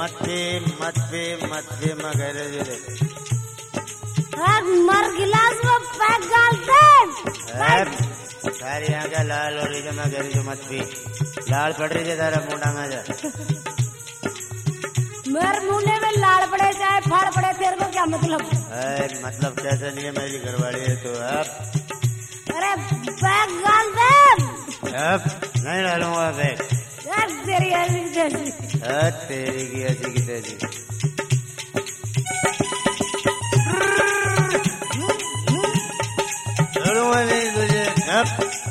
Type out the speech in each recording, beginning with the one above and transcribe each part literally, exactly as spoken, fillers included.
मत पी मत पी मत पी मगर मर गिलास में पैक डालते सारी आंखें लाल हो रही है मगर जो मत पी लाल पड़ रही है तारा मुंडा में जा मेरे मुंडे में लाल पड़े चाहे फाड़ पड़े तेरे को क्या मतलब मतलब कैसा नहीं है मेरी घरवाली है तो अब अरे पैक डाल दे अब नहीं डालूंगा बैग तेरी ऐसी जैसी तेरी की ऐसी की तैसी डालूंगा नहीं तुझे अब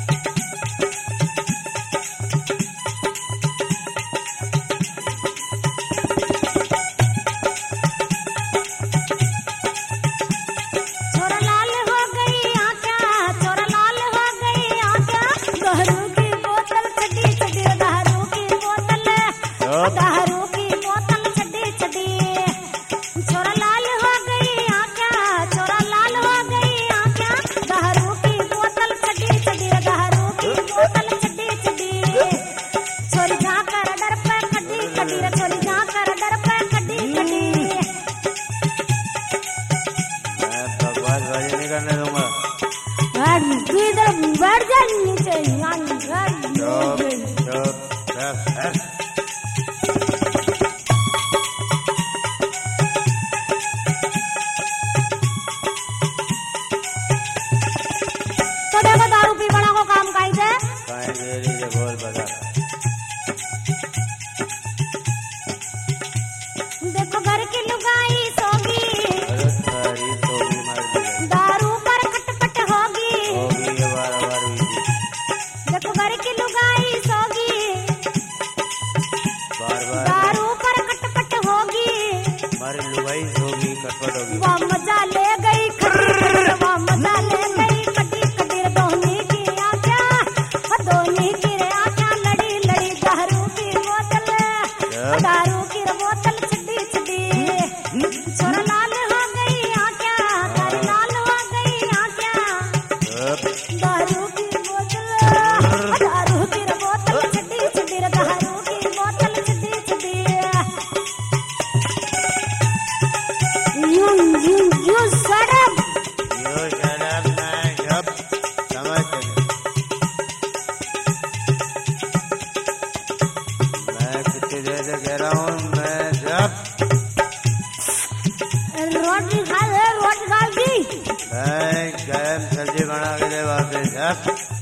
छोरा लाल हो गई आँखें छोरा लाल हो गई आँखें दारू की बोतल छड़ी छड़ी दारू की बोतल दारू की बोतल छड़ी छड़ी छोरा लाल हो गई आँखें छोरा लाल हो गई आँखें दारू की बोतल छड़ी छड़ी दारू की बोतल छड़ी छड़ी छोरी जा कर डर पे कड्डी कड्डी छोरी जा कर डर पे कड्डी कड्डी बकवास बाजी नहीं करने दूंगा तू इधर बैठ जा नीचे चुप चुप चुप तो देखो दारू पी बड़ा को काम काई से काहे देरी से बोल बता देखो घर की लुगाई सोगी अरे सारी सोगी मार दी दारू पर खटपट होगी होगी ये बार बार हुई थी देखो घर की लुगाई सोगी बार बार दारू पर खटपट होगी हमारी लुगाई सोगी कटपट होगी वो मजा ले गई खटी खटी वो मजा ले गई खटी खटी दोनी की आँखें दोनी की आँखें लड़ी लड़ी दारू की बोतल दारू की बोतल छड़ी छड़ी छोरा लाल हो गई आँखें तारी लाल हो गई आँखें दारू की बोतल दारू की बोतल छड़ी छड़ी दारू की बोतल छड़ी छड़ी you you you shut up यो शराब मैं जब समझ चले मैं कितनी देर से कह रहा हूँ मैं जब रोटी खा ले रोटी खा दी मैं गरम सब्जी बना के दे वापस जब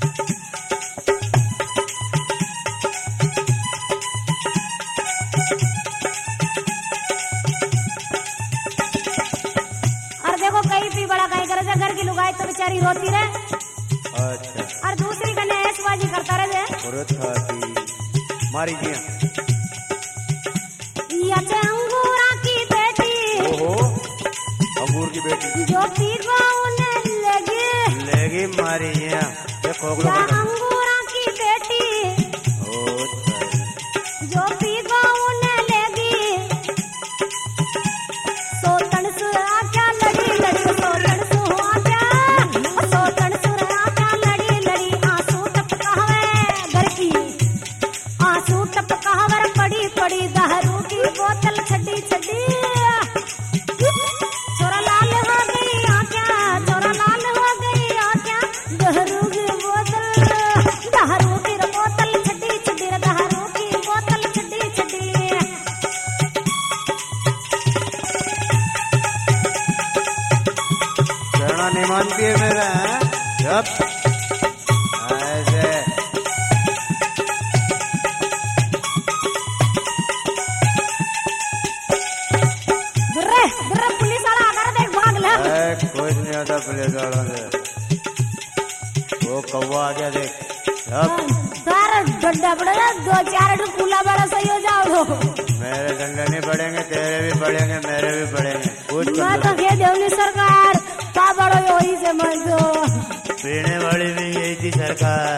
और देखो कहीं भी बड़ा कहीं करे घर की लुगाई तो बेचारी रोती रहे अच्छा और दूसरी कने ऐशबाजी करता रहे औरत खाती मारी जिया या से अंगूरा की बेटी ओहो अंगूर की बेटी जो पीवा उन्हें लगे लेगी मारी जिया ये खोखलो या बता अंगूरा की बेटी ओ सारी जो पीवा उन्हें लगी सोतन सुरा क्या लड़ी लड़ी सोतन सुहा क्या सोतन सुरा क्या लड़ी लड़ी आंसू टपका हवे घर की आंसू टपका हवर पड़ी पड़ी दारू की बोतल छड़ी छड़ी छोरा लाल हो गई आँखें छोरा लाल हो गई आँखें दारू की बोतल दारू की बोतल छड़ी छड़ी दारू की बोतल छड़ी छड़ी कहना नहीं मानती है मेरा हैं? जब ऐसे बुर्रे बुर्रे पुलिस वाला आकर देख भाग ले ऐ, कुछ नहीं आता पुलिस वालों से वो कौवा आ गया देख जब तारा गड्ढा पड़ेगा दो चार डू कूला बड़ा सही हो जाओ तो मेरे डंडे नहीं पड़ेंगे तेरे भी पड़ेंगे मेरे भी पड़ेंगे कुछ कर मैं लो। तो कह देवनी सरकार का बड़ो यही से मैं तो पीने वाली भी यही थी सरकार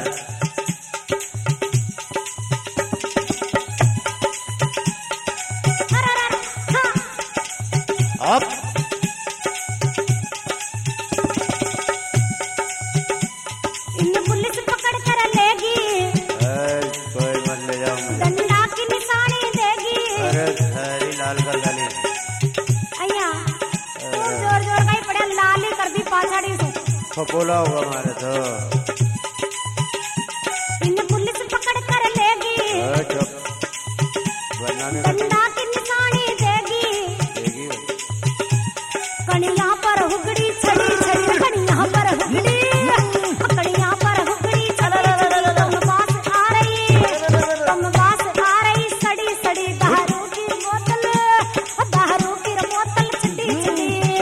अरे अरे हाँ अब इन पुलिस पकड़ कर लेगी ऐ, कोई मत ले जाओ मुझे डंडा की निशानी देगी अरे सारी लाल कर डाली अया तू जोर जोर कहीं पड़े लाल ही कर दी पाछड़ी से फपोला होगा हमारे तो इन पुलिस पकड़ कर लेगी ए, चुप वरना नहीं डंडा की निशानी देगी देगी कड़िया पर हुगड़ी छड़ी छड़ी कड़िया पर हुगड़ी कड़िया पर हुगड़ी छड़ी छड़ी तुम पास आ रही तुम पास आ रही सड़ी सड़ी दारू की बोतल दारू की बोतल छड़ी छड़ी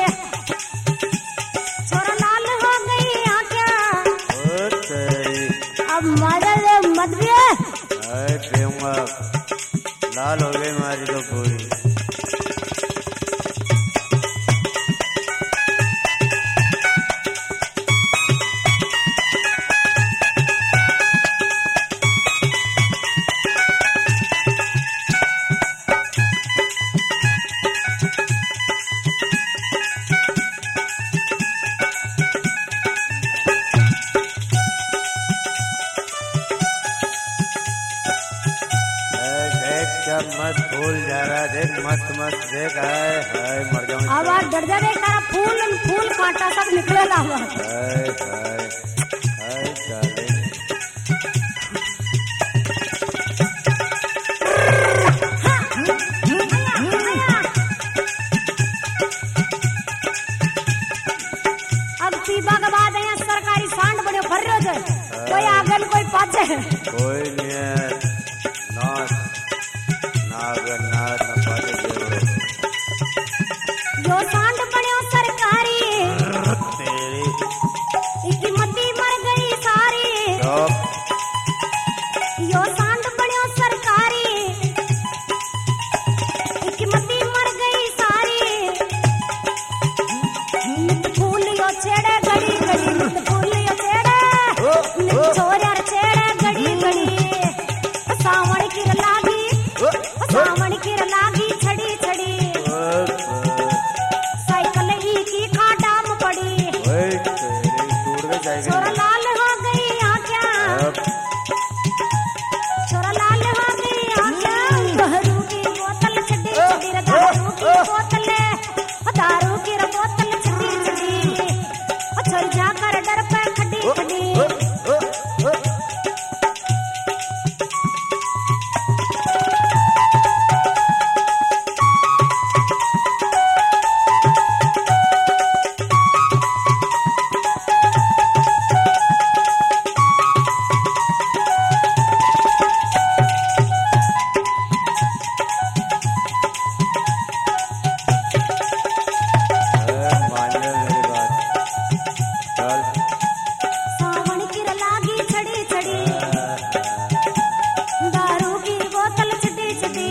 छोरा लाल हो गई आंखें ओ तेरी अब मदद मत भी अरे पीऊंगा लाल हो गई हमारी तो पूरी मत फूल जा रहा देख मस्त मस्त देख आए हाय मर जाऊं अब आज डर जा देख तारा फूल फूल कांटा सब निकलेला हुआ हाय हाय हाय डाले अब पीबा के बाद यहाँ सरकारी सांड बने भर रहे थे कोई आगे न कोई पाछे कोई नहीं है नाच नागर नाच न पाले देवड़ो जो सांड बने सरकारी तेरी इनकी मती मर गई सारी चुप यो सांड बने सरकारी इनकी मती मर गई सारी नित फूल यो छेड़े घड़ी घड़ी नित फूल यो छेड़े नित छोरा छेड़े घड़ी घड़ी सावण की लागी सावण की लागी छड़ी छड़ी साइकिल ही की खाटा में पड़ी ओए तेरी टूट के जाएगी छोरा लाल हो गई आंखें छोरा लाल हो गई आंखें दारू की बोतल छड़ी छड़ी रे दारू की बोतल दारू की रे बोतल छड़ी छड़ी छोर जाकर डर पे खड़ी खड़ी सावण की लागी छड़ी छड़ी दारू की बोतल छड़ी छड़ी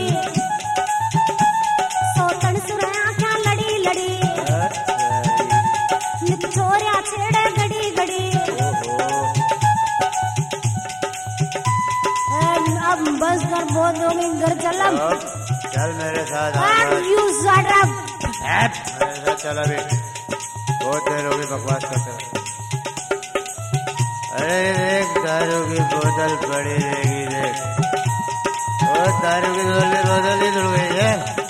सोतन सुर आँखें लड़ी लड़ी नित छोरिया छेड़े घड़ी घड़ी अब बस कर बहुत हो गई घर चलम चल मेरे साथ And you shut up. मेरे साथ चल अभी बहुत देर होगी बकवास करते अरे देख दारू की बोतल पड़ी रहेगी देख वो दारू की बोतल ही धुल गई है